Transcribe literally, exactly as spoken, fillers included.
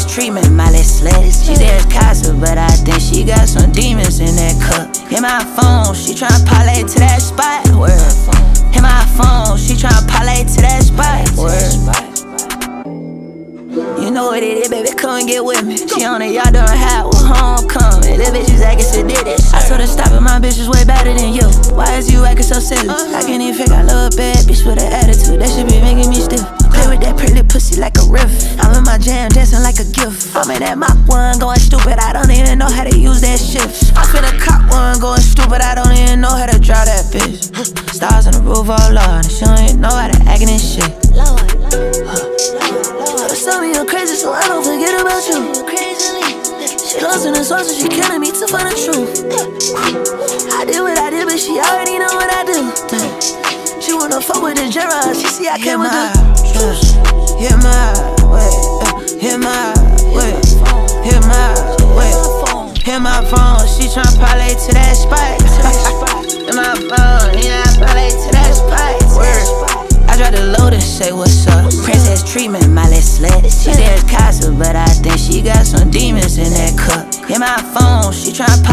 treatment, my little slut. She said it's Casa, but I think she got some demons in that cup. Hit my phone, she tryna parlay to that spot. Word. Hit my phone, she tryna parlay to that spot. Word. You know what it is, baby, come and get with me. She on it, y'all doing hot with homecoming. This bitch is acting sadistic. I told her stop it, my bitch is way better than you. Why is you acting so silly? I can't even figure I love a bad bitch with an attitude. That should be making me stiff. Play with that pretty pussy like a riff. I'm in my jam dancing like a gift. I'm in that Mach one going stupid, I don't even know how to use that shit. I'm finna cop one going stupid, I don't even know how to draw that bitch. Stars on the roof, oh Lord, and she don't even know how to act in this shit. Lord, tell me I'm crazy, so I don't forget about you. She lost in the sauce, so she killing me to find the truth. I did what I did, but she already know what I do. She wanna fuck with the genre, she see I came with the juice. Hit my way, hit my way, hit my way. Hit my phone, she tryna parlay to that spot. Hit my phone, yeah, I parlay to that spot. Word. I tried to load and say what's up. Princess treatment, my little slut. She said it's Casa, but I think she got some demons in that cup. Hit my phone, she tryna